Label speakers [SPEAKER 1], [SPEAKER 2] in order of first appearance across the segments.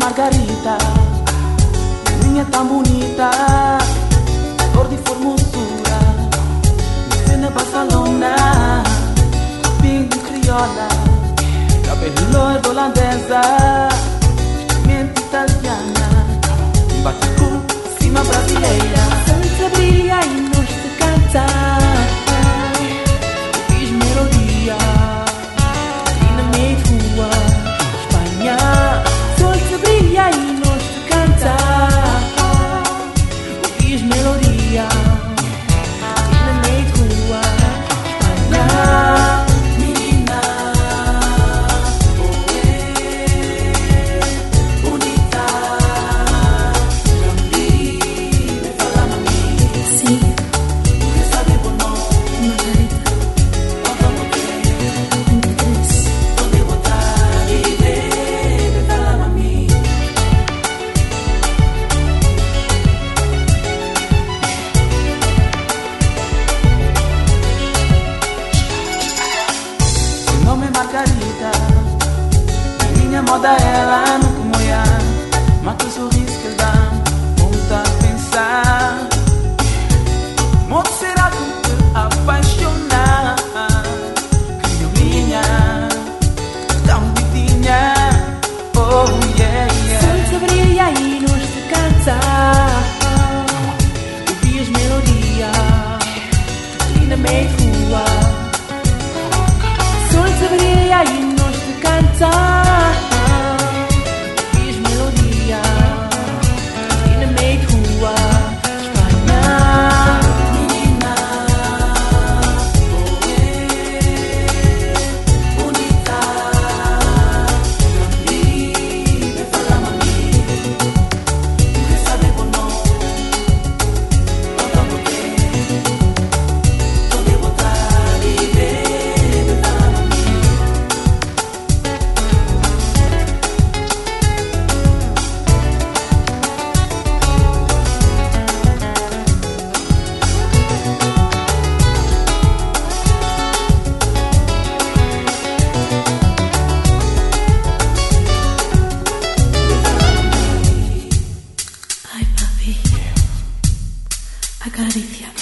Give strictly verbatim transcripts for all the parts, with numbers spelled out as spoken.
[SPEAKER 1] Margarita, niña tan bonita, flor de formosura, cena Barcelona, bem crioula, cabelo é holandesa, mente italiana, bate cima brasileira. Santa brilha e nós te cantar, fiz melodia, e na meia rua, Espanha. Santa brilha e nós te cantar, fiz melodia, e na meia rua, Espanha. Margarida, minha moda ela nunca moia, mas o sorriso que dá, volta a pensar. Modo será que te apaixonar? Criolinha, tão bonitinha, oh yeah, yeah. Santa brilha e nós te cantar, ouvi as melodias, e na meia rua. Santa brilha e nós te cantar, fiz melodia, e na meia rua, Espanha. Menina, oh é, bonita, grande, me fala mami, tu sabe bom não, quando você, onde botar e ver. Acariciame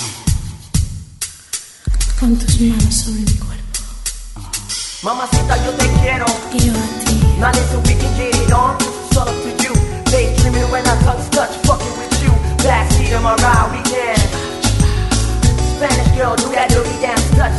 [SPEAKER 1] con tus manos sobre mi cuerpo.
[SPEAKER 2] Mamacita, yo te quiero.
[SPEAKER 1] Y yo a ti.
[SPEAKER 2] Now listen, we can get it on. It's all up to you. Daydreaming when our tongues touch, fucking with you. Backseat of my ride, we can. Spanish girl, do that dirty dance, touch